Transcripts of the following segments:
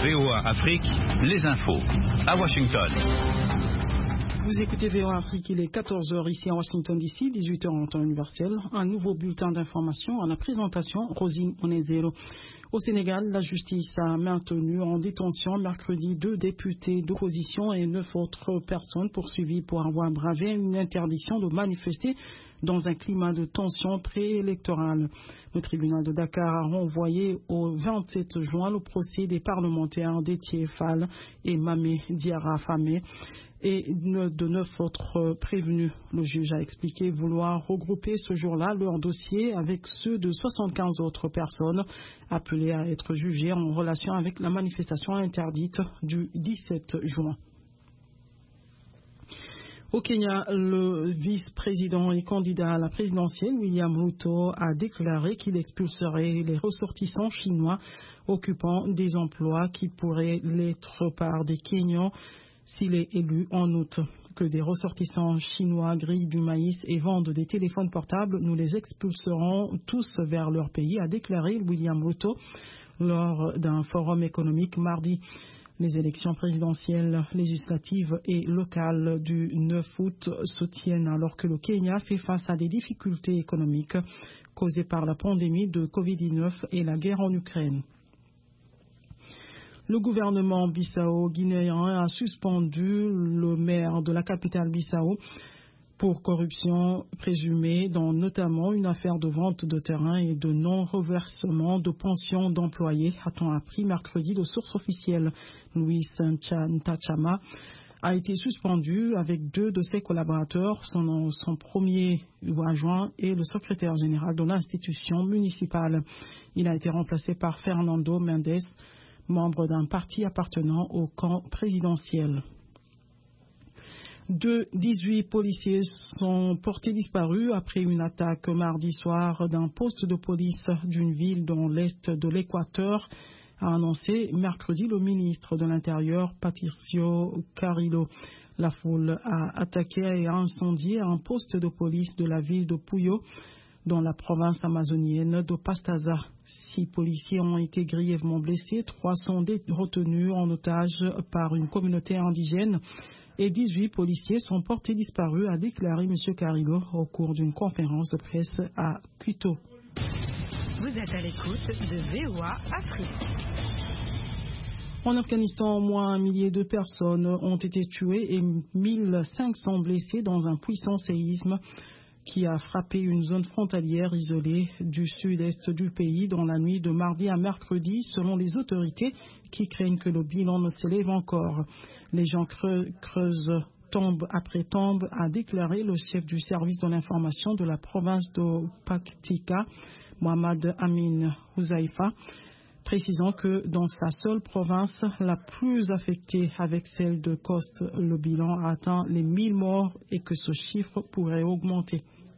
VOA Afrique, les infos. À Washington. Vous écoutez VOA Afrique, il est 14h ici à Washington DC, 18h en temps universel. Un nouveau bulletin d'information en la présentation, Rosine Onezero. Au Sénégal, la justice a maintenu en détention mercredi 2 députés d'opposition et 9 autres personnes poursuivies pour avoir bravé une interdiction de manifester dans un climat de tension préélectorale. Le tribunal de Dakar a renvoyé au 27 juin le procès des parlementaires Déthié Fall et Mamé Diarra Famé et de 9 autres prévenus. Le juge a expliqué vouloir regrouper ce jour-là leur dossier avec ceux de 75 autres personnes appelées à être jugées en relation avec la manifestation interdite du 17 juin. Au Kenya, le vice-président et candidat à la présidentielle, William Ruto, a déclaré qu'il expulserait les ressortissants chinois occupant des emplois qui pourraient l'être par des Kenyans s'il est élu en août. Que des ressortissants chinois grillent du maïs et vendent des téléphones portables, nous les expulserons tous vers leur pays, a déclaré William Ruto lors d'un forum économique mardi. Les élections présidentielles, législatives et locales du 9 août se tiennent alors que le Kenya fait face à des difficultés économiques causées par la pandémie de Covid-19 et la guerre en Ukraine. Le gouvernement bissau-guinéen a suspendu le maire de la capitale Bissau pour corruption présumée dans notamment une affaire de vente de terrain et de non-reversement de pensions d'employés, a-t-on appris mercredi de sources officielles. Louis Ntachama a été suspendu avec 2 de ses collaborateurs, son premier adjoint et le secrétaire général de l'institution municipale. Il a été remplacé par Fernando Mendes, membre d'un parti appartenant au camp présidentiel. 18 policiers sont portés disparus après une attaque mardi soir d'un poste de police d'une ville dans l'est de l'Équateur, a annoncé mercredi le ministre de l'Intérieur, Patricio Carrillo. La foule a attaqué et a incendié un poste de police de la ville de Puyo, dans la province amazonienne de Pastaza. 6 policiers ont été grièvement blessés, 3 sont retenus en otage par une communauté indigène et 18 policiers sont portés disparus, a déclaré M. Carrillo au cours d'une conférence de presse à Quito. Vous êtes à l'écoute de VOA Afrique. En Afghanistan, au moins 1 millier de personnes ont été tuées et 1500 blessées dans un puissant séisme qui a frappé une zone frontalière isolée du sud-est du pays dans la nuit de mardi à mercredi, selon les autorités qui craignent que le bilan ne s'élève encore. Les gens creusent tombe après tombe, a déclaré le chef du service de l'information de la province de Paktika, Mohamed Amin Huzaifa, précisant que dans sa seule province, la plus affectée avec celle de Khost, le bilan a atteint les 1000 morts et que ce chiffre pourrait augmenter.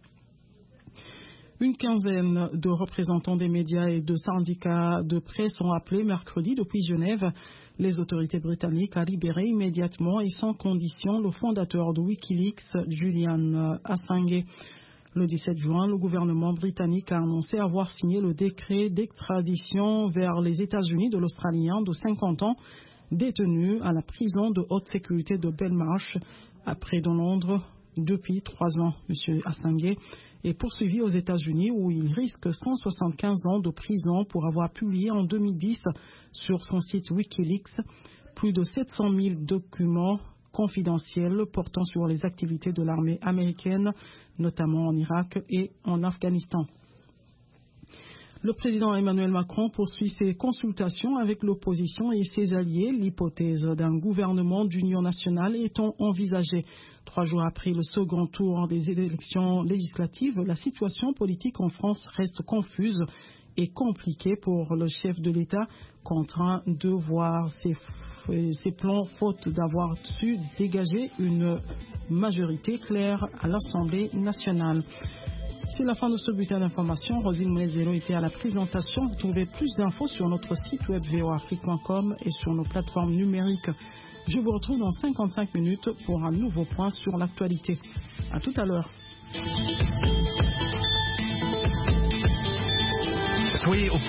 Une quinzaine de représentants des médias et de syndicats de presse ont appelé mercredi depuis Genève les autorités britanniques à libérer immédiatement et sans condition le fondateur de Wikileaks, Julian Assange. Le 17 juin, le gouvernement britannique a annoncé avoir signé le décret d'extradition vers les États-Unis de l'Australien de 50 ans détenu à la prison de haute sécurité de Belmarsh, près de Londres, depuis 3 ans. M. Assange est poursuivi aux États-Unis où il risque 175 ans de prison pour avoir publié en 2010 sur son site Wikileaks plus de 700 000 documents confidentiels portant sur les activités de l'armée américaine, notamment en Irak et en Afghanistan. Le président Emmanuel Macron poursuit ses consultations avec l'opposition et ses alliés, l'hypothèse d'un gouvernement d'union nationale étant envisagée. 3 jours après le second tour des élections législatives, la situation politique en France reste confuse et compliquée pour le chef de l'État, contraint de voir ses plans faute d'avoir su dégager une majorité claire à l'Assemblée nationale. C'est la fin de ce bulletin d'information. Rosine Monezero était à la présentation. Vous trouvez plus d'infos sur notre site web voafrique.com et sur nos plateformes numériques. Je vous retrouve dans 55 minutes pour un nouveau point sur l'actualité. À tout à l'heure. Soyez au